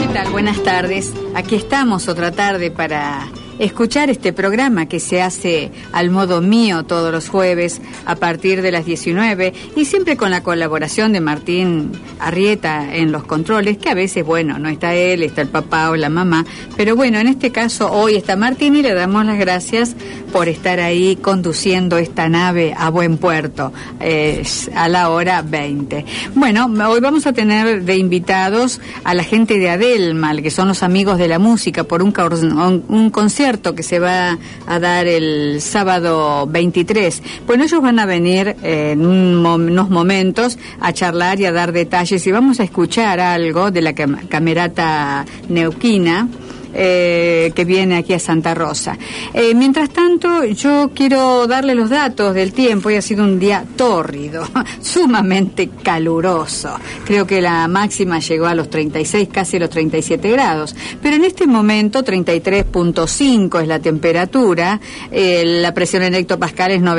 tal? Buenas tardes. Aquí estamos otra tarde para escuchar este programa que se hace al modo mío todos los jueves a partir de las 19 y siempre con la colaboración de Martín Arrieta en los controles, que a veces, bueno, no está él, está el papá o la mamá, pero bueno, en este caso hoy está Martín y le damos las gracias por estar ahí conduciendo esta nave a buen puerto a la hora 20. Bueno, hoy vamos a tener de invitados a la gente de Adelmal, que son los amigos de la música, por un concierto que se va a dar el sábado 23. Bueno, ellos van a venir en unos momentos a charlar y a dar detalles y vamos a escuchar algo de la camerata neuquina que viene aquí a Santa Rosa. Mientras tanto, yo quiero darle los datos del tiempo. Hoy ha sido un día tórrido, sumamente caluroso. Creo que la máxima llegó a los 36, casi los 37 grados. Pero en este momento, 33.5 es la temperatura. La presión en hectopascal es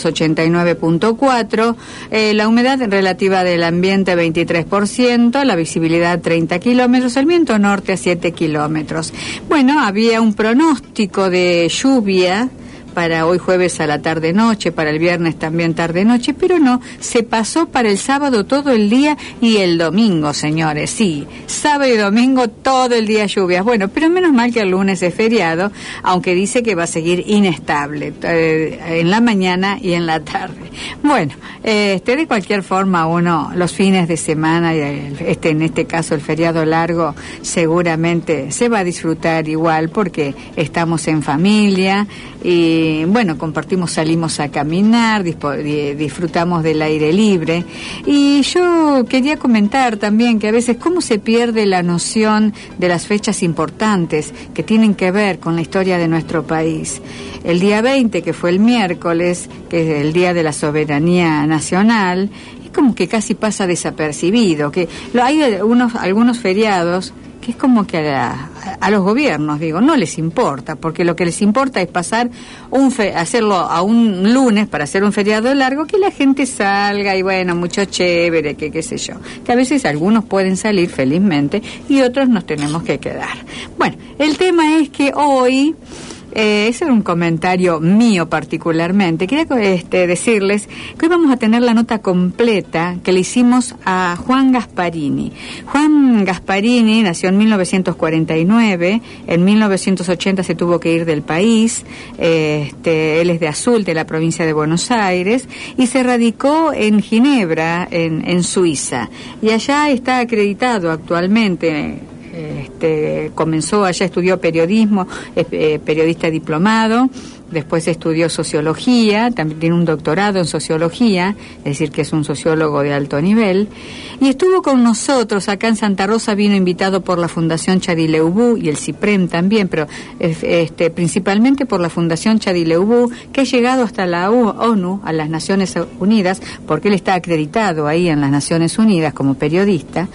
989.4. La humedad relativa del ambiente 23%. La visibilidad 30 kilómetros. El viento norte a 7 kilómetros. Bueno, había un pronóstico de lluvia para hoy jueves a la tarde-noche, para el viernes también tarde-noche, pero no, se pasó para el sábado todo el día y el domingo, señores, sí, sábado y domingo todo el día lluvias. Bueno, pero menos mal que el lunes es feriado, aunque dice que va a seguir inestable en la mañana y en la tarde. Bueno, de cualquier forma uno, los fines de semana, en este caso el feriado largo, seguramente se va a disfrutar igual porque estamos en familia y bueno, salimos a caminar, disfrutamos del aire libre. Y yo quería comentar también que a veces cómo se pierde la noción de las fechas importantes que tienen que ver con la historia de nuestro país. El día 20, que fue el miércoles, que es el Día de la Soberanía Nacional, es como que casi pasa desapercibido, que hay algunos feriados que es como que a los gobiernos, no les importa, porque lo que les importa es pasar hacerlo a un lunes para hacer un feriado largo, que la gente salga y bueno, mucho chévere, que qué sé yo, que a veces algunos pueden salir felizmente y otros nos tenemos que quedar. Bueno, el tema es que hoy, ese era un comentario mío particularmente. Quería decirles que hoy vamos a tener la nota completa que le hicimos a Juan Gasparini. Juan Gasparini nació en 1949, en 1980 se tuvo que ir del país, él es de Azul, de la provincia de Buenos Aires, y se radicó en Ginebra, en Suiza, y allá está acreditado actualmente. Comenzó allá, estudió periodismo, periodista diplomado, después estudió sociología, también tiene un doctorado en sociología, es decir que es un sociólogo de alto nivel, y estuvo con nosotros acá en Santa Rosa, vino invitado por la Fundación Chadileubú y el CIPREM también, pero principalmente por la Fundación Chadileubú, que ha llegado hasta la ONU, a las Naciones Unidas, porque él está acreditado ahí en las Naciones Unidas como periodista,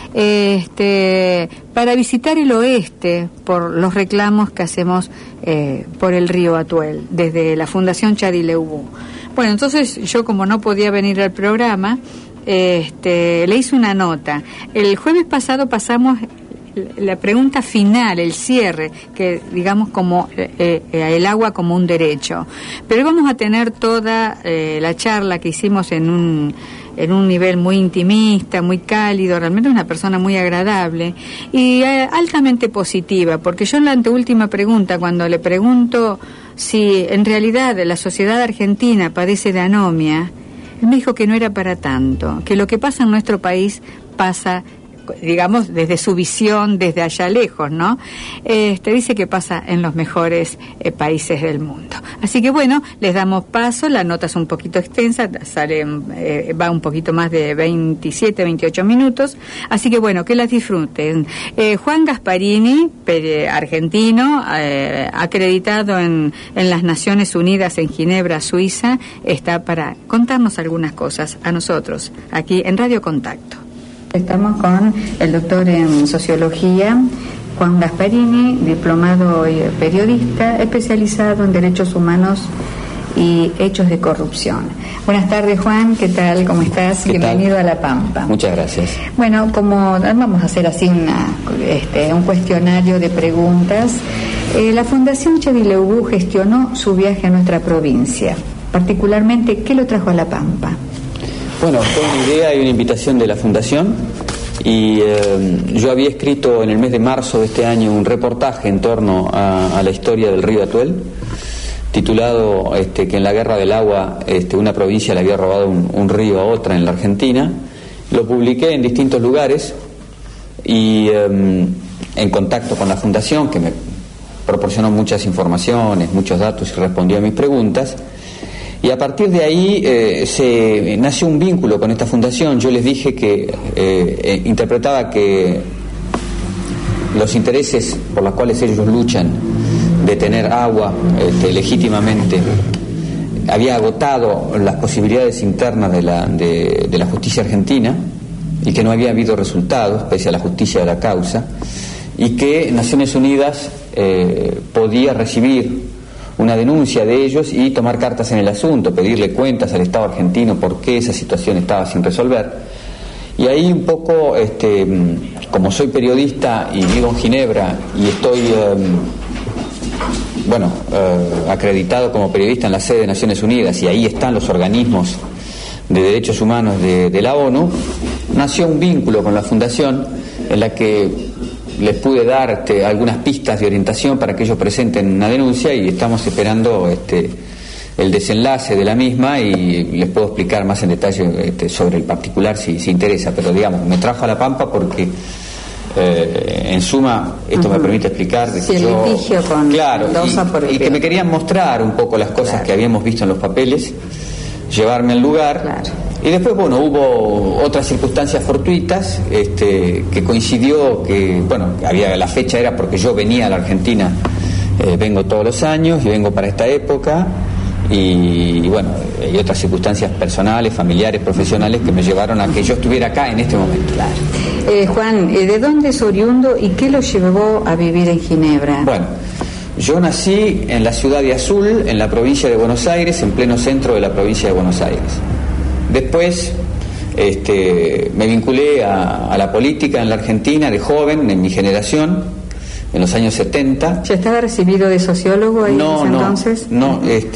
para visitar el oeste por los reclamos que hacemos por el río Atuel desde la Fundación Chadileubú. Bueno, entonces yo, como no podía venir al programa, le hice una nota. El jueves pasado pasamos la pregunta final, el cierre, que digamos como el agua como un derecho, pero hoy vamos a tener toda la charla que hicimos en un nivel muy intimista, muy cálido, realmente una persona muy agradable y altamente positiva, porque yo en la anteúltima pregunta, cuando le pregunto si en realidad la sociedad argentina padece de anomia, él me dijo que no era para tanto, que lo que pasa en nuestro país pasa, digamos, desde su visión, desde allá lejos, ¿no? Dice que pasa en los mejores países del mundo. Así que bueno, les damos paso, la nota es un poquito extensa, va un poquito más de 27, 28 minutos, así que bueno, que las disfruten. Juan Gasparini, argentino, acreditado en las Naciones Unidas en Ginebra, Suiza, está para contarnos algunas cosas a nosotros, aquí en Radio Contacto. Estamos con el doctor en sociología, Juan Gasparini, diplomado y periodista, especializado en derechos humanos y hechos de corrupción. Buenas tardes, Juan, ¿qué tal? ¿Cómo estás? Bienvenido a La Pampa. Muchas gracias. Bueno, como vamos a hacer así un cuestionario de preguntas, la Fundación Chavileubú gestionó su viaje a nuestra provincia. Particularmente, ¿qué lo trajo a La Pampa? Bueno, fue una idea y una invitación de la Fundación y yo había escrito en el mes de marzo de este año un reportaje en torno a la historia del río Atuel, titulado que en la Guerra del Agua una provincia le había robado un río a otra en la Argentina. Lo publiqué en distintos lugares y en contacto con la Fundación, que me proporcionó muchas informaciones, muchos datos y respondió a mis preguntas. Y a partir de ahí se nació un vínculo con esta fundación. Yo les dije que interpretaba que los intereses por los cuales ellos luchan de tener agua legítimamente había agotado las posibilidades internas de la justicia argentina y que no había habido resultados pese a la justicia de la causa, y que Naciones Unidas podía recibir una denuncia de ellos y tomar cartas en el asunto, pedirle cuentas al Estado argentino por qué esa situación estaba sin resolver. Y ahí un poco, como soy periodista y vivo en Ginebra y estoy acreditado como periodista en la sede de Naciones Unidas, y ahí están los organismos de derechos humanos de la ONU, nació un vínculo con la Fundación en la que les pude dar algunas pistas de orientación para que ellos presenten una denuncia, y estamos esperando el desenlace de la misma, y les puedo explicar más en detalle sobre el particular si interesa, pero digamos, me trajo a La Pampa porque en suma esto me permite explicar de que el litigio con Mendoza y que me querían mostrar un poco las cosas que habíamos visto en los papeles, llevarme al lugar. Y después, hubo otras circunstancias fortuitas, que coincidió que, la fecha era porque yo venía a la Argentina, vengo todos los años y vengo para esta época, y otras circunstancias personales, familiares, profesionales que me llevaron a que yo estuviera acá en este momento. Juan, ¿de dónde es oriundo y qué lo llevó a vivir en Ginebra? Bueno, yo nací en la ciudad de Azul, en la provincia de Buenos Aires, en pleno centro de la provincia de Buenos Aires. Después me vinculé a la política en la Argentina de joven, en mi generación, en los años 70. ¿Ya estaba recibido de sociólogo ahí entonces? No,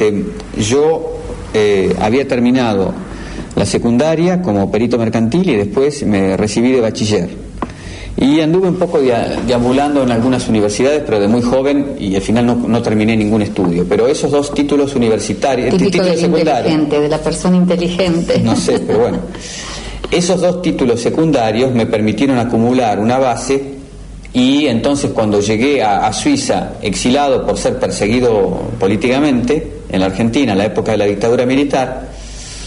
yo había terminado la secundaria como perito mercantil y después me recibí de bachiller. Y anduve un poco deambulando en algunas universidades, pero de muy joven, y al final no terminé ningún estudio. Pero esos dos títulos universitarios, títulos secundarios, de la persona inteligente. No sé, pero bueno. Esos dos títulos secundarios me permitieron acumular una base, y entonces cuando llegué a Suiza, exilado por ser perseguido políticamente en la Argentina, en la época de la dictadura militar,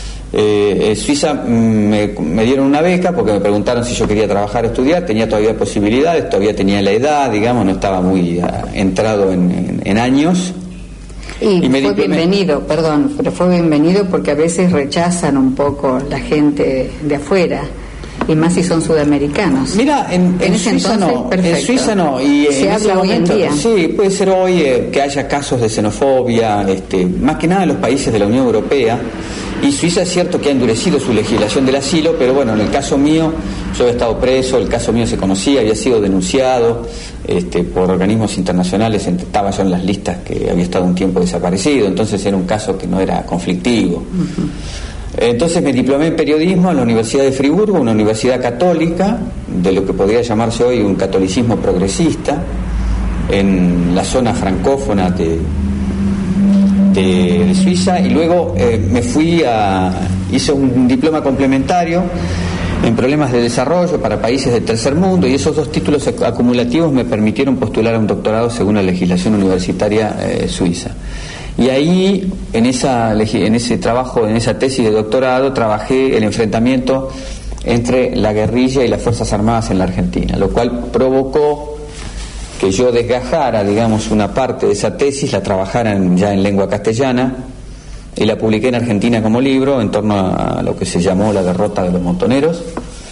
Suiza me dieron una beca porque me preguntaron si yo quería trabajar o estudiar. Tenía todavía posibilidades, todavía tenía la edad, digamos, no estaba muy entrado en años. Y fue bienvenido, pero fue bienvenido porque a veces rechazan un poco la gente de afuera, y más si son sudamericanos. Mira, en Suiza no, perfecto. En Suiza no, y se habla hoy en día. Sí, puede ser hoy que haya casos de xenofobia, más que nada en los países de la Unión Europea. Y Suiza es cierto que ha endurecido su legislación del asilo, pero bueno, en el caso mío, yo había estado preso, el caso mío se conocía, había sido denunciado por organismos internacionales, estaba yo en las listas que había estado un tiempo desaparecido, entonces era un caso que no era conflictivo. Uh-huh. Entonces me diplomé en periodismo en la Universidad de Friburgo, una universidad católica, de lo que podría llamarse hoy un catolicismo progresista, en la zona francófona de Suiza, y luego hice un diploma complementario en problemas de desarrollo para países del tercer mundo, y esos dos títulos acumulativos me permitieron postular a un doctorado según la legislación universitaria suiza. Y ahí, en ese trabajo, en esa tesis de doctorado, trabajé el enfrentamiento entre la guerrilla y las Fuerzas Armadas en la Argentina, lo cual provocó que yo desgajara, digamos, una parte de esa tesis, la trabajara ya en lengua castellana, y la publiqué en Argentina como libro en torno a lo que se llamó la derrota de los montoneros.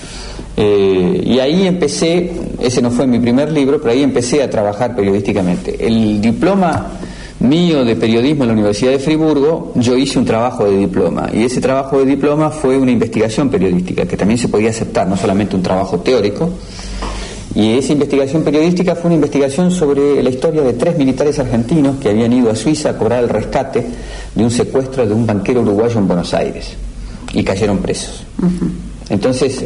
Y ahí empecé, ese no fue mi primer libro, pero ahí empecé a trabajar periodísticamente. El diploma mío de periodismo en la Universidad de Friburgo, yo hice un trabajo de diploma, y ese trabajo de diploma fue una investigación periodística que también se podía aceptar, no solamente un trabajo teórico. Y esa investigación periodística fue una investigación sobre la historia de 3 militares argentinos que habían ido a Suiza a cobrar el rescate de un secuestro de un banquero uruguayo en Buenos Aires y cayeron presos. Entonces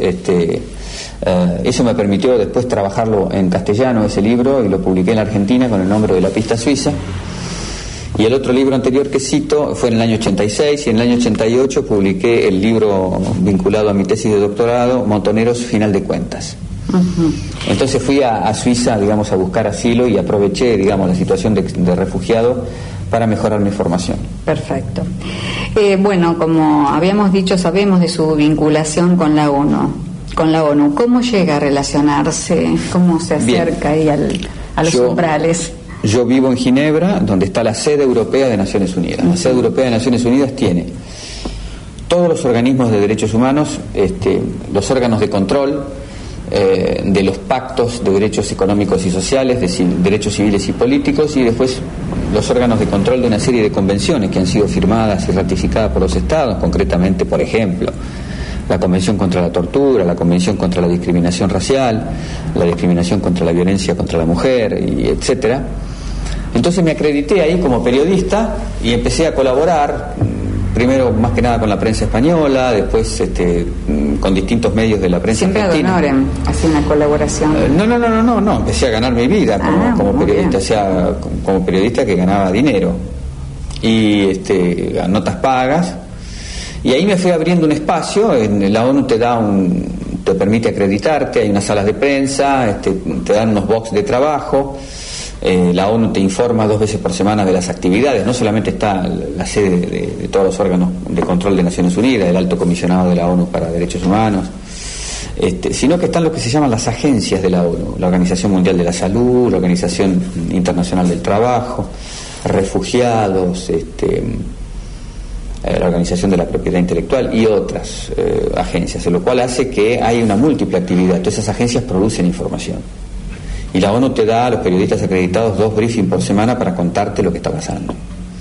eso me permitió después trabajarlo en castellano, ese libro, y lo publiqué en la Argentina con el nombre de La Pista Suiza. Y el otro libro anterior que cito fue en el año 86, y en el año 88 publiqué el libro vinculado a mi tesis de doctorado, Montoneros, Final de Cuentas. Entonces fui a Suiza, digamos, a buscar asilo, y aproveché, digamos, la situación de refugiado para mejorar mi formación. Perfecto. Bueno, como habíamos dicho, sabemos de su vinculación con la ONU. ¿Cómo llega a relacionarse? ¿Cómo se acerca ahí a los umbrales? Yo vivo en Ginebra, donde está la sede europea de Naciones Unidas. La sede europea de Naciones Unidas tiene todos los organismos de derechos humanos, los órganos de control de los pactos de derechos económicos y sociales, de derechos civiles y políticos, y después los órganos de control de una serie de convenciones que han sido firmadas y ratificadas por los Estados, concretamente, por ejemplo, la Convención contra la Tortura, la Convención contra la Discriminación Racial, la discriminación contra la violencia contra la mujer, y etcétera. Entonces me acredité ahí como periodista y empecé a colaborar, primero más que nada con la prensa española, después con distintos medios de la prensa argentina. Siempre hacía una colaboración. No, empecé a ganar mi vida como periodista, o sea, como periodista que ganaba dinero y a notas pagas, y ahí me fui abriendo un espacio. En la ONU te permite acreditarte, hay unas salas de prensa, te dan unos box de trabajo. La ONU te informa 2 veces por semana de las actividades. No solamente está la sede de todos los órganos de control de Naciones Unidas, el Alto Comisionado de la ONU para Derechos Humanos, sino que están lo que se llaman las agencias de la ONU, la Organización Mundial de la Salud, la Organización Internacional del Trabajo, refugiados, la Organización de la Propiedad Intelectual y otras agencias, lo cual hace que hay una múltiple actividad. Todas esas agencias producen información. Y la ONU te da a los periodistas acreditados 2 briefings por semana para contarte lo que está pasando.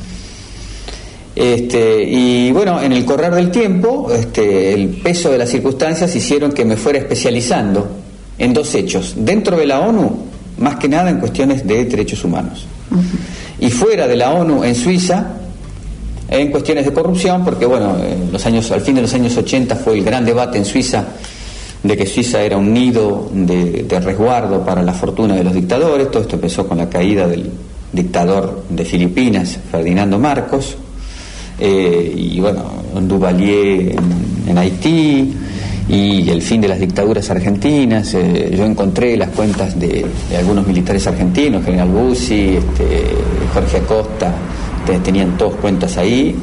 Y bueno, en el correr del tiempo, el peso de las circunstancias hicieron que me fuera especializando en 2 hechos. Dentro de la ONU, más que nada en cuestiones de derechos humanos. Y fuera de la ONU, en Suiza, en cuestiones de corrupción, porque bueno, al fin de los años 80 fue el gran debate en Suiza de que Suiza era un nido de resguardo para la fortuna de los dictadores. Todo esto empezó con la caída del dictador de Filipinas, Ferdinando Marcos, y bueno, Duvalier en Haití, y el fin de las dictaduras argentinas. Yo encontré las cuentas de algunos militares argentinos, General Bussi, Jorge Acosta, tenían todos cuentas ahí.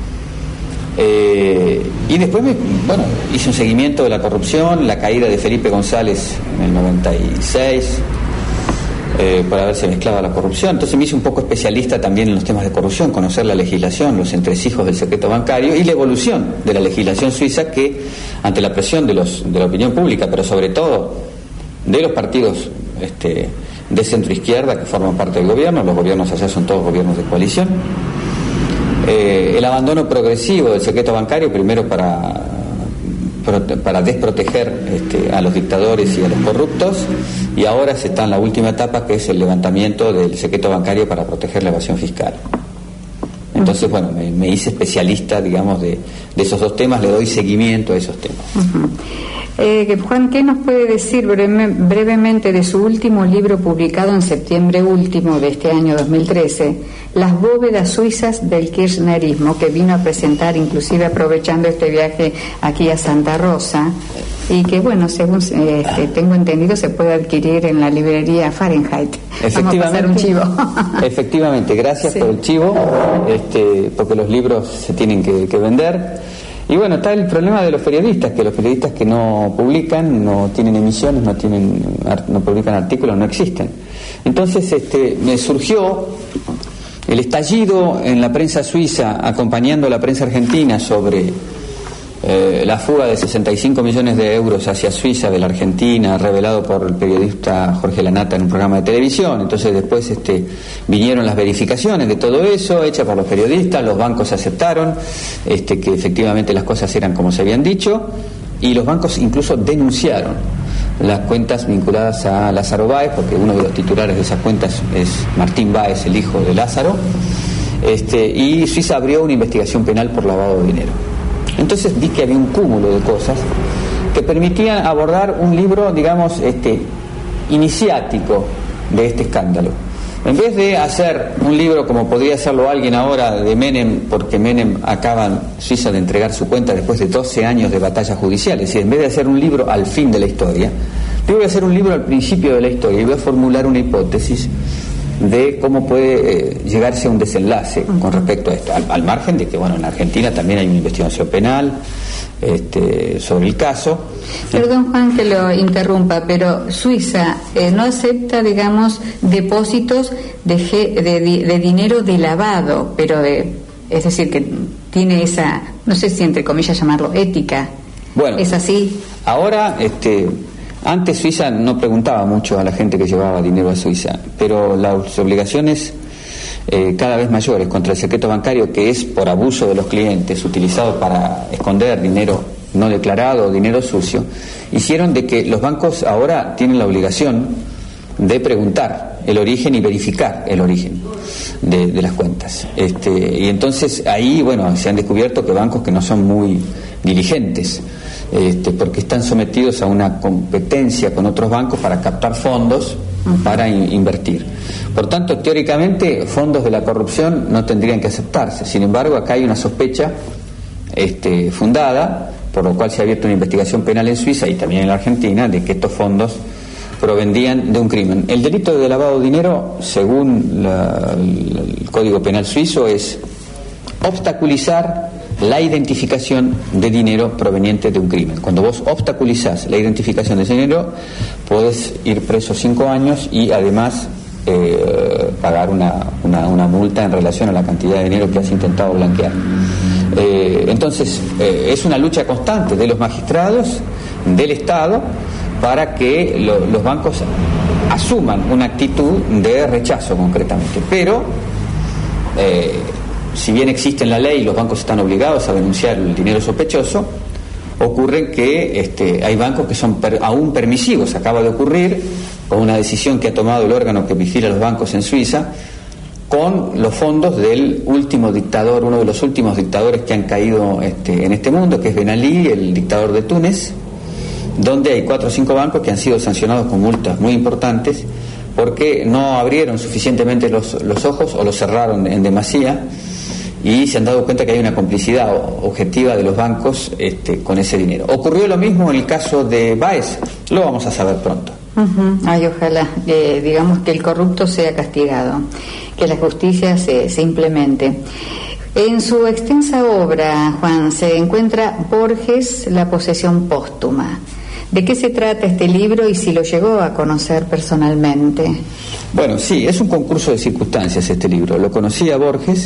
Y después hice un seguimiento de la corrupción, la caída de Felipe González en el 96, para ver si mezclaba la corrupción. Entonces me hice un poco especialista también en los temas de corrupción, conocer la legislación, los entresijos del secreto bancario y la evolución de la legislación suiza, que ante la presión de la opinión pública, pero sobre todo de los partidos de centro izquierda que forman parte del gobierno, los gobiernos allá son todos gobiernos de coalición, el abandono progresivo del secreto bancario, primero para desproteger a los dictadores y a los corruptos, y ahora se está en la última etapa, que es el levantamiento del secreto bancario para proteger la evasión fiscal. Entonces, bueno, me hice especialista, digamos, de esos 2 temas, le doy seguimiento a esos temas. Juan, ¿qué nos puede decir brevemente de su último libro publicado en septiembre último de este año 2013, Las bóvedas suizas del kirchnerismo, que vino a presentar inclusive aprovechando este viaje aquí a Santa Rosa, y que bueno, según tengo entendido, se puede adquirir en la librería Fahrenheit? Vamos a pasar un chivo. Efectivamente, gracias por el chivo, porque los libros se tienen que vender. Y bueno, está el problema de los periodistas, que los periodistas que no publican, no tienen emisiones, no publican artículos, no existen. Entonces me surgió el estallido en la prensa suiza, acompañando a la prensa argentina sobre la fuga de 65 millones de euros hacia Suiza de la Argentina, revelado por el periodista Jorge Lanata en un programa de televisión. Entonces después vinieron las verificaciones de todo eso, hechas por los periodistas, los bancos aceptaron que efectivamente las cosas eran como se habían dicho, y los bancos incluso denunciaron las cuentas vinculadas a Lázaro Báez, porque uno de los titulares de esas cuentas es Martín Báez, el hijo de Lázaro, y Suiza abrió una investigación penal por lavado de dinero. Entonces vi que había un cúmulo de cosas que permitían abordar un libro, digamos, iniciático de este escándalo. En vez de hacer un libro como podría hacerlo alguien ahora de Menem, porque Menem acaba en Suiza de entregar su cuenta después de 12 años de batallas judiciales, y en vez de hacer un libro al fin de la historia, yo voy a hacer un libro al principio de la historia y voy a formular una hipótesis de cómo puede llegarse a un desenlace con respecto a esto, al margen de que, bueno, en Argentina también hay una investigación penal sobre el caso. Perdón, Juan, que lo interrumpa, pero Suiza no acepta, digamos, depósitos de dinero de lavado, pero es decir, que tiene esa, no sé si entre comillas llamarlo ética. Bueno, ¿es así? Ahora, antes Suiza no preguntaba mucho a la gente que llevaba dinero a Suiza, pero las obligaciones cada vez mayores contra el secreto bancario, que es por abuso de los clientes, utilizado para esconder dinero no declarado o dinero sucio, hicieron de que los bancos ahora tienen la obligación de preguntar el origen y verificar el origen de las cuentas. Y entonces ahí, bueno, se han descubierto que bancos que no son muy diligentes, porque están sometidos a una competencia con otros bancos para captar fondos para invertir. Por tanto, teóricamente, fondos de la corrupción no tendrían que aceptarse. Sin embargo, acá hay una sospecha fundada, por lo cual se ha abierto una investigación penal en Suiza y también en la Argentina, de que estos fondos provendían de un crimen. El delito de lavado de dinero, según el Código Penal suizo, es obstaculizar la identificación de dinero proveniente de un crimen. Cuando vos obstaculizás la identificación de ese dinero, podés ir preso 5 años y además pagar una multa en relación a la cantidad de dinero que has intentado blanquear. Entonces, es una lucha constante de los magistrados, del Estado, para que los bancos asuman una actitud de rechazo concretamente. Pero si bien existe en la ley, los bancos están obligados a denunciar el dinero sospechoso, ocurre que hay bancos que son aún permisivos. Acaba de ocurrir con una decisión que ha tomado el órgano que vigila los bancos en Suiza, con los fondos del último dictador, uno de los últimos dictadores que han caído en este mundo, que es Ben Ali, el dictador de Túnez, donde hay 4 o 5 bancos que han sido sancionados con multas muy importantes porque no abrieron suficientemente los ojos o los cerraron en demasía, y se han dado cuenta que hay una complicidad objetiva de los bancos con ese dinero. Ocurrió lo mismo en el caso de Báez, lo vamos a saber pronto. Ay, ojalá, digamos, que el corrupto sea castigado, que la justicia se implemente. En su extensa obra, Juan, se encuentra Borges, La posesión póstuma. ¿De qué se trata este libro y si lo llegó a conocer personalmente? Bueno, sí, es un concurso de circunstancias este libro. Lo conocí a Borges,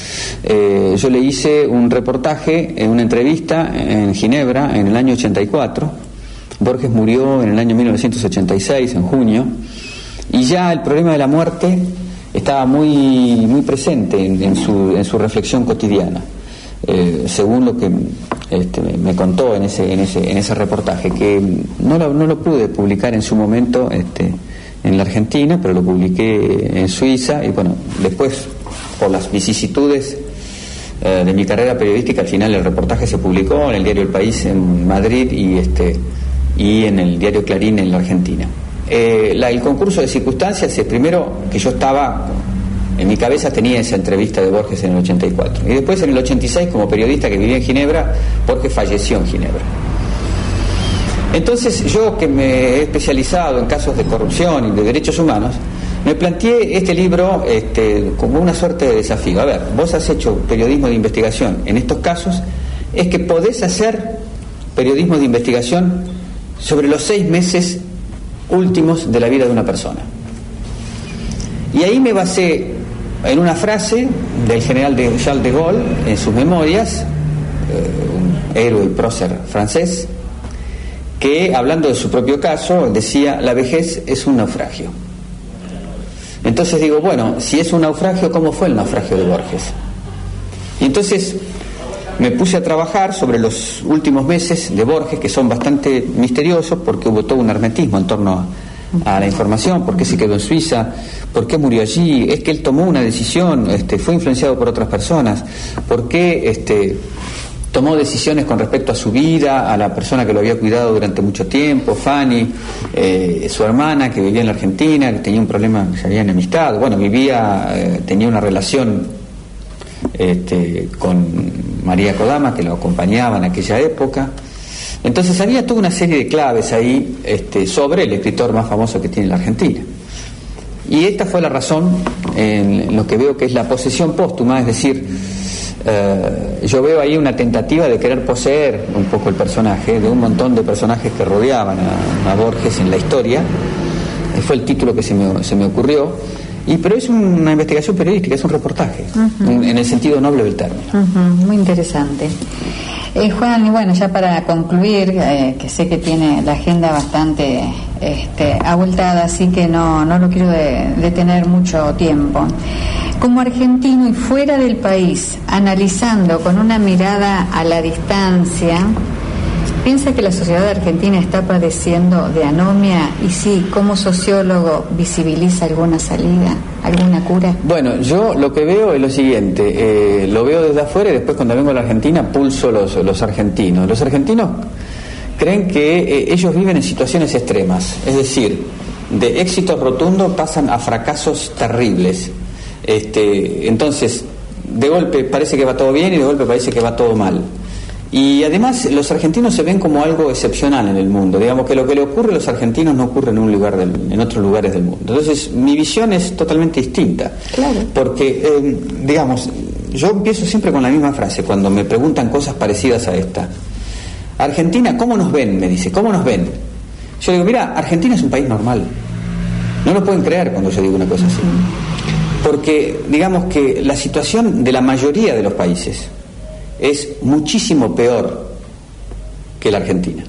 yo le hice un reportaje, una entrevista en Ginebra en el año 84. Borges murió en el año 1986, en junio, y ya el problema de la muerte estaba muy presente en su reflexión cotidiana. Según lo que me contó en ese reportaje, que no lo pude publicar en su momento en la Argentina, pero lo publiqué en Suiza, y bueno, después, por las vicisitudes de mi carrera periodística, al final el reportaje se publicó en el diario El País en Madrid y en el diario Clarín en la Argentina. El concurso de circunstancias es primero que yo estaba, en mi cabeza tenía esa entrevista de Borges en el 84, y después en el 86, como periodista que vivía en Ginebra, Borges falleció en Ginebra. Entonces yo, que me he especializado en casos de corrupción y de derechos humanos, me planteé este libro como una suerte de desafío. A ver, vos has hecho periodismo de investigación en estos casos, es que podés hacer periodismo de investigación sobre los 6 meses últimos de la vida de una persona. Y ahí me basé en una frase del general Charles de Gaulle en sus memorias, un héroe y prócer francés, que hablando de su propio caso decía: la vejez es un naufragio. Entonces digo, bueno, si es un naufragio, ¿cómo fue el naufragio de Borges? Y entonces me puse a trabajar sobre los últimos meses de Borges, que son bastante misteriosos porque hubo todo un hermetismo en torno a la información. ¿Por qué se quedó en Suiza? ¿Por qué murió allí? ¿Es que él tomó una decisión? ¿Fue influenciado por otras personas? ¿Por qué tomó decisiones con respecto a su vida, a la persona que lo había cuidado durante mucho tiempo, Fanny, su hermana que vivía en la Argentina, que tenía un problema, se había enemistado, bueno, tenía una relación con María Kodama, que lo acompañaba en aquella época? Entonces había toda una serie de claves ahí sobre el escritor más famoso que tiene la Argentina. Y esta fue la razón en lo que veo que es la posesión póstuma, es decir, yo veo ahí una tentativa de querer poseer un poco el personaje de un montón de personajes que rodeaban a Borges en la historia. Fue el título que se me ocurrió. Pero es una investigación periodística, es un reportaje, en el sentido noble del término. Muy interesante. Juan, y bueno, ya para concluir, que sé que tiene la agenda bastante abultada, así que no lo quiero detener mucho tiempo. Como argentino y fuera del país, analizando con una mirada a la distancia, ¿piensa que la sociedad argentina está padeciendo de anomia? Y sí, ¿como sociólogo visibiliza alguna salida, alguna cura? Bueno, yo lo que veo es lo siguiente, lo veo desde afuera y después cuando vengo a la Argentina pulso los argentinos. Los argentinos creen que ellos viven en situaciones extremas, es decir, de éxitos rotundos pasan a fracasos terribles. Entonces, de golpe parece que va todo bien y de golpe parece que va todo mal. Y además los argentinos se ven como algo excepcional en el mundo, digamos que lo que le ocurre a los argentinos no ocurre en otros lugares del mundo. Entonces mi visión es totalmente distinta. Claro. Porque, digamos, yo empiezo siempre con la misma frase cuando me preguntan cosas parecidas a esta. Argentina, ¿cómo nos ven? Me dice, ¿cómo nos ven? Yo digo, mira, Argentina es un país normal. No lo pueden creer cuando yo digo una cosa así. Porque, digamos que la situación de la mayoría de los países es muchísimo peor que la Argentina.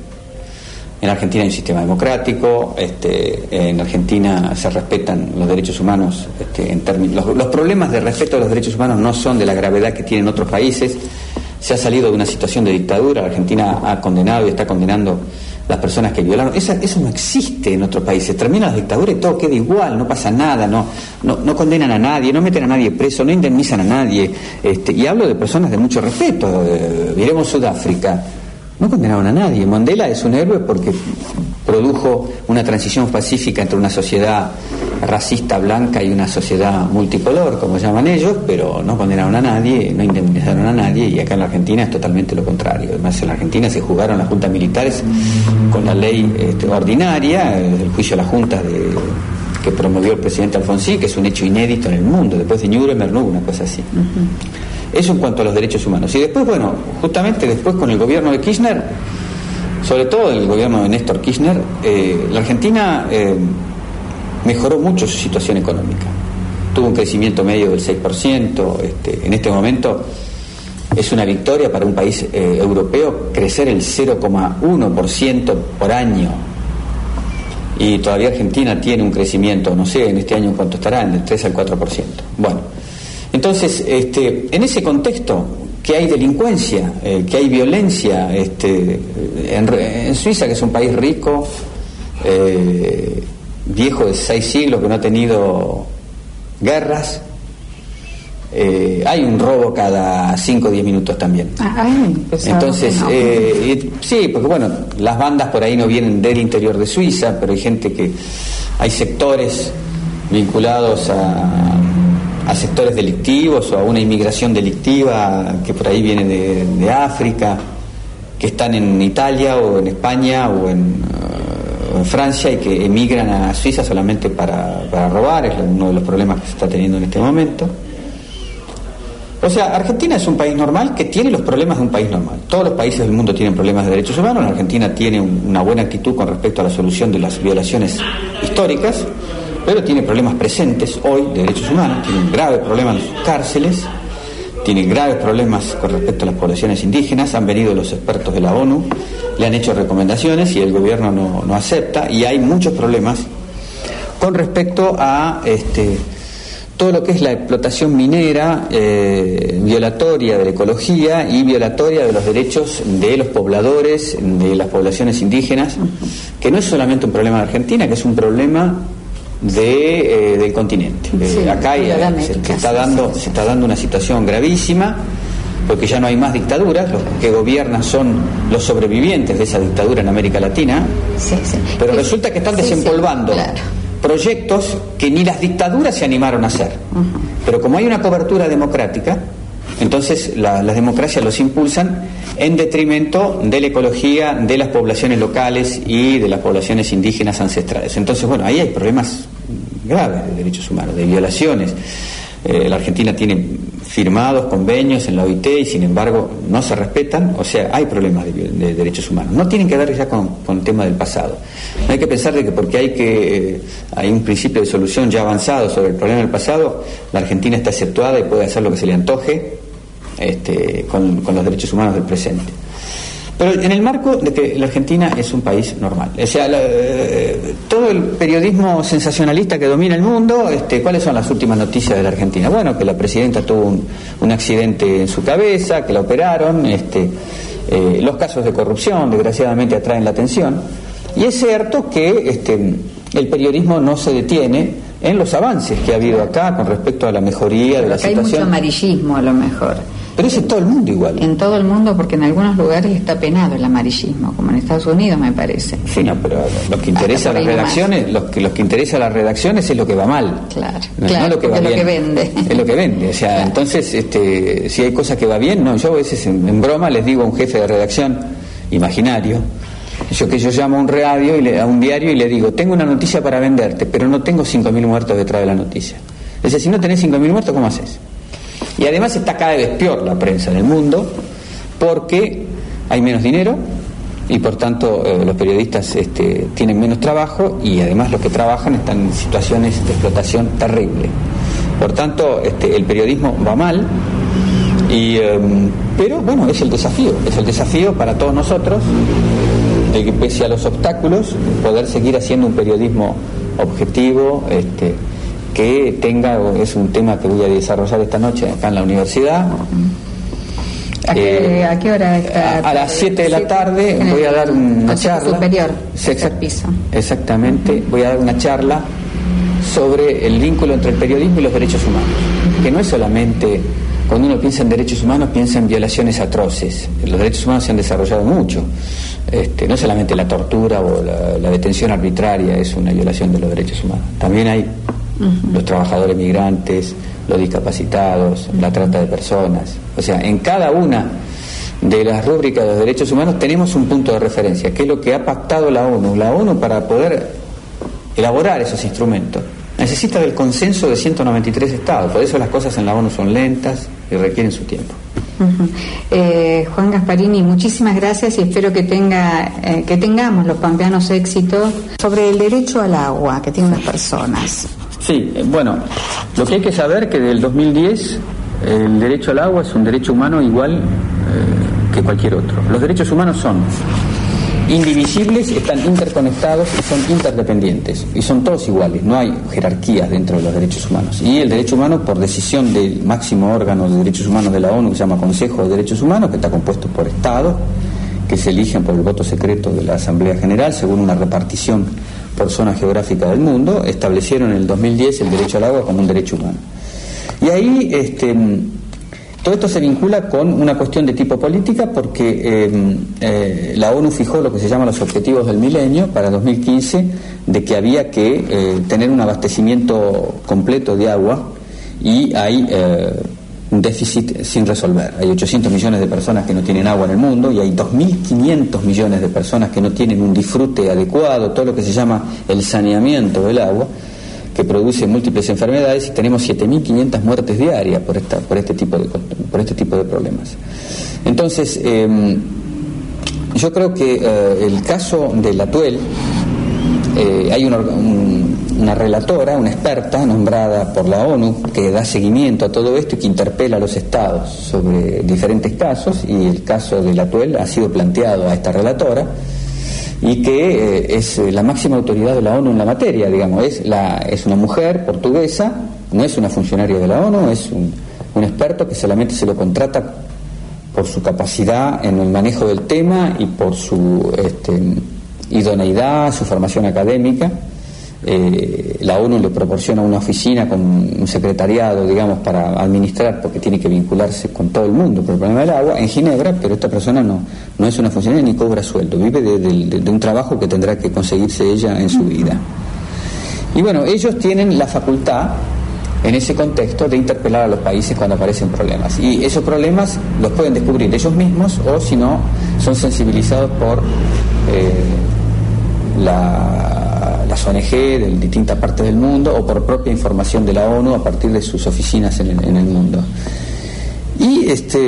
En Argentina hay un sistema democrático, en Argentina se respetan los derechos humanos, los problemas de respeto a los derechos humanos no son de la gravedad que tienen otros países. Se ha salido de una situación de dictadura, la Argentina ha condenado y está condenando las personas que violaron. Eso no existe en otros países. Termina la dictadura y todo queda igual, no pasa nada, no condenan a nadie, no meten a nadie preso, no indemnizan a nadie. Y hablo de personas de mucho respeto. Miremos Sudáfrica, no condenaron a nadie. Mandela es un héroe porque produjo una transición pacífica entre una sociedad racista blanca y una sociedad multicolor, como llaman ellos, pero no condenaron a nadie, no indemnizaron a nadie, y acá en la Argentina es totalmente lo contrario. Además, en la Argentina se jugaron las juntas militares con la ley ordinaria, el juicio a las juntas que promovió el presidente Alfonsín, que es un hecho inédito en el mundo. Después de Nuremberg no hubo una cosa así. Eso en cuanto a los derechos humanos. Y después, bueno, justamente después con el gobierno de Kirchner, sobre todo el gobierno de Néstor Kirchner, la Argentina mejoró mucho su situación económica. Tuvo un crecimiento medio del 6%. En este momento es una victoria para un país europeo crecer el 0,1% por año. Y todavía Argentina tiene un crecimiento, no sé, en este año cuánto estará, en el 3 al 4%. Bueno, entonces, en ese contexto, que hay delincuencia, que hay violencia, en Suiza, que es un país rico, viejo de 6 siglos, que no ha tenido guerras, hay un robo cada 5 o 10 minutos también. Entonces, sí, porque bueno, las bandas por ahí no vienen del interior de Suiza, pero hay gente hay sectores vinculados a sectores delictivos o a una inmigración delictiva que por ahí viene de África, que están en Italia o en España o en Francia y que emigran a Suiza solamente para robar. Es uno de los problemas que se está teniendo en este momento. O sea, Argentina es un país normal que tiene los problemas de un país normal. Todos los países del mundo tienen problemas de derechos humanos. La Argentina tiene una buena actitud con respecto a la solución de las violaciones históricas, pero tiene problemas presentes hoy de derechos humanos, tiene un grave problema en sus cárceles, tiene graves problemas con respecto a las poblaciones indígenas. Han venido los expertos de la ONU, le han hecho recomendaciones y el gobierno no acepta, y hay muchos problemas con respecto a todo lo que es la explotación minera, violatoria de la ecología y violatoria de los derechos de los pobladores, de las poblaciones indígenas, que no es solamente un problema de Argentina, que es un problema del continente. Sí, acá se está dando una situación gravísima, porque ya no hay más dictaduras, los que gobiernan son los sobrevivientes de esa dictadura en América Latina, pero resulta que están desempolvando proyectos que ni las dictaduras se animaron a hacer. Pero como hay una cobertura democrática, entonces las democracias los impulsan en detrimento de la ecología, de las poblaciones locales y de las poblaciones indígenas ancestrales. Entonces, bueno, ahí hay problemas graves de derechos humanos, de violaciones. La Argentina tiene firmados convenios en la OIT y sin embargo no se respetan. O sea, hay problemas de derechos humanos. No tienen que ver ya con el tema del pasado. No hay que pensar de que porque hay un principio de solución ya avanzado sobre el problema del pasado, la Argentina está exceptuada y puede hacer lo que se le antoje con los derechos humanos del presente. Pero en el marco de que la Argentina es un país normal. O sea, todo el periodismo sensacionalista que domina el mundo, ¿cuáles son las últimas noticias de la Argentina? Bueno, que la presidenta tuvo un accidente en su cabeza, que la operaron, los casos de corrupción, desgraciadamente, atraen la atención. Y es cierto que el periodismo no se detiene en los avances que ha habido acá con respecto a la mejoría de la situación. Hay mucho amarillismo, a lo mejor. Pero es en todo el mundo igual. En todo el mundo, porque en algunos lugares está penado el amarillismo, como en Estados Unidos, me parece. Sí, no, pero lo que interesa a las redacciones, lo que interesa a las redacciones es lo que va mal. Claro, no lo que va bien. Es lo que vende. Es lo que vende. O sea, claro. Entonces, si hay cosas que va bien, no, yo a veces en broma les digo a un jefe de redacción imaginario, yo llamo a un radio a un diario y le digo, tengo una noticia para venderte, pero no tengo 5.000 muertos detrás de la noticia. Es decir, si no tenés 5.000 muertos, ¿cómo haces? Y además está cada vez peor la prensa en el mundo, porque hay menos dinero y por tanto los periodistas tienen menos trabajo, y además los que trabajan están en situaciones de explotación terrible. Por tanto, el periodismo va mal, pero bueno, es el desafío para todos nosotros, de que pese a los obstáculos, poder seguir haciendo un periodismo objetivo, que es un tema que voy a desarrollar esta noche acá en la universidad. ¿A qué hora está? A las 7 de la tarde voy a dar una charla. Superior, piso. Exactamente, voy a dar una charla sobre el vínculo entre el periodismo y los derechos humanos, que no es solamente, cuando uno piensa en derechos humanos, piensa en violaciones atroces. Los derechos humanos se han desarrollado mucho. No solamente la tortura o la detención arbitraria es una violación de los derechos humanos. También hay los trabajadores migrantes, los discapacitados, la trata de personas. O sea, en cada una de las rúbricas de los derechos humanos tenemos un punto de referencia, que es lo que ha pactado la ONU. La ONU, para poder elaborar esos instrumentos, necesita del consenso de 193 estados. Por eso las cosas en la ONU son lentas y requieren su tiempo. Juan Gasparini, muchísimas gracias, y espero que tengamos los pampeanos éxitos sobre el derecho al agua que tienen las personas. Sí, bueno, lo que hay que saber que del 2010 el derecho al agua es un derecho humano igual que cualquier otro. Los derechos humanos son indivisibles, están interconectados y son interdependientes, y son todos iguales, no hay jerarquías dentro de los derechos humanos. Y el derecho humano, por decisión del máximo órgano de derechos humanos de la ONU, que se llama Consejo de Derechos Humanos, que está compuesto por estados que se eligen por el voto secreto de la Asamblea General según una repartición por zona geográfica del mundo, establecieron en el 2010 el derecho al agua como un derecho humano. Y ahí todo esto se vincula con una cuestión de tipo política, porque la ONU fijó lo que se llama los objetivos del milenio para 2015, de que había que tener un abastecimiento completo de agua, y hay un déficit sin resolver. Hay 800 millones de personas que no tienen agua en el mundo, y hay 2.500 millones de personas que no tienen un disfrute adecuado, todo lo que se llama el saneamiento del agua, que produce múltiples enfermedades, y tenemos 7.500 muertes diarias por este tipo de problemas. Entonces, yo creo que el caso del Atuel, hay una relatora, una experta nombrada por la ONU que da seguimiento a todo esto y que interpela a los estados sobre diferentes casos, y el caso del Atuel ha sido planteado a esta relatora, y que es la máxima autoridad de la ONU en la materia, digamos, es una mujer portuguesa, no es una funcionaria de la ONU, es un experto que solamente se lo contrata por su capacidad en el manejo del tema y por su idoneidad, su formación académica. La ONU le proporciona una oficina con un secretariado, digamos, para administrar, porque tiene que vincularse con todo el mundo por el problema del agua, en Ginebra, pero esta persona no es una funcionaria ni cobra sueldo, vive de un trabajo que tendrá que conseguirse ella en su vida. Y bueno, ellos tienen la facultad, en ese contexto, de interpelar a los países cuando aparecen problemas, y esos problemas los pueden descubrir ellos mismos, o si no, son sensibilizados por las ONG de distintas partes del mundo, o por propia información de la ONU a partir de sus oficinas en el mundo. Y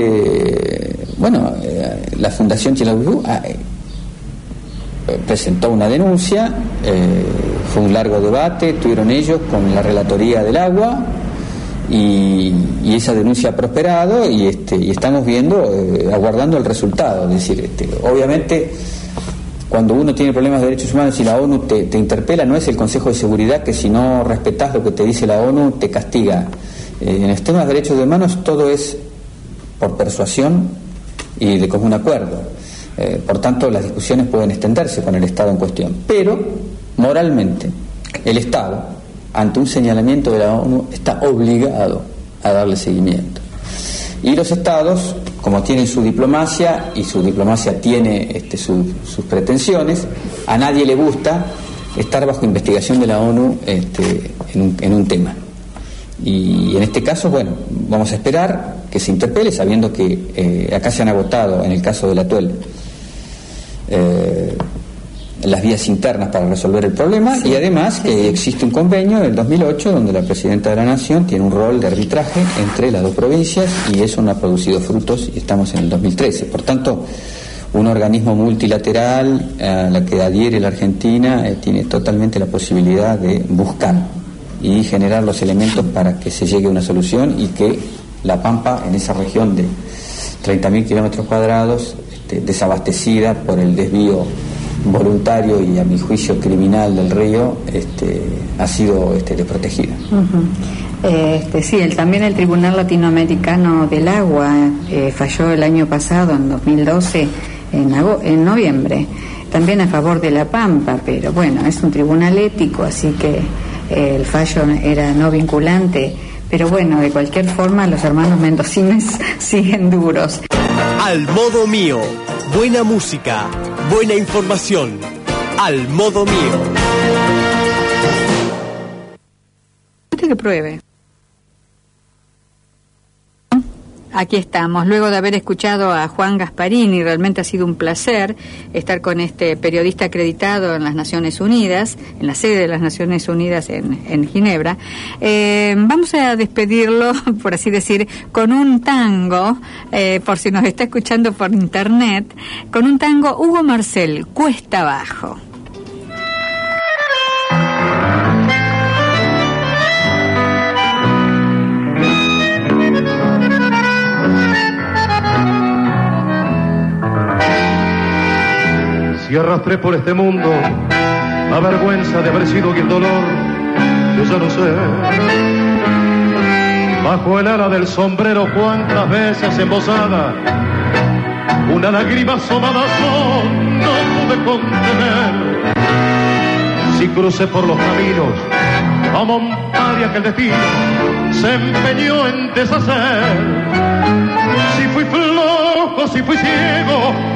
la Fundación Chilabujú presentó una denuncia, fue un largo debate, tuvieron ellos con la Relatoría del Agua, y esa denuncia ha prosperado, y estamos aguardando el resultado. Es decir, obviamente, cuando uno tiene problemas de derechos humanos y la ONU te interpela, no es el Consejo de Seguridad que, si no respetás lo que te dice la ONU, te castiga. En los temas de derechos humanos todo es por persuasión y de común acuerdo. Por tanto, las discusiones pueden extenderse con el Estado en cuestión. Pero, moralmente, el Estado, ante un señalamiento de la ONU, está obligado a darle seguimiento. Y los Estados, como tienen su diplomacia, y su diplomacia tiene sus pretensiones, a nadie le gusta estar bajo investigación de la ONU en un tema. Y en este caso, bueno, vamos a esperar que se interpele, sabiendo que acá se han agotado, en el caso del Atuel, las vías internas para resolver el problema, sí, y además que existe un convenio del 2008 donde la Presidenta de la Nación tiene un rol de arbitraje entre las dos provincias, y eso no ha producido frutos, y estamos en el 2013. Por tanto, un organismo multilateral a la que adhiere la Argentina tiene totalmente la posibilidad de buscar y generar los elementos para que se llegue a una solución, y que La Pampa, en esa región de 30.000 kilómetros cuadrados, desabastecida por el desvío voluntario y, a mi juicio, criminal del río, ha sido desprotegida. También el Tribunal Latinoamericano del Agua falló el año pasado, en 2012, en noviembre, también a favor de La Pampa, pero bueno, es un tribunal ético, así que el fallo era no vinculante. Pero bueno, de cualquier forma, los hermanos mendocines siguen duros. Al modo mío. Buena música, buena información. Al modo mío. Usted que pruebe. Aquí estamos, luego de haber escuchado a Juan Gasparini. Realmente ha sido un placer estar con este periodista acreditado en las Naciones Unidas, en la sede de las Naciones Unidas en Ginebra. Vamos a despedirlo, por así decir, con un tango, por si nos está escuchando por internet, con un tango Hugo Marcel, Cuesta Abajo. Y arrastré por este mundo la vergüenza de haber sido y el dolor, yo ya no sé. Bajo el ala del sombrero, cuántas veces embosada, una lágrima asomada no pude contener. Si crucé por los caminos a montaña que el destino se empeñó en deshacer, si fui flojo, si fui ciego,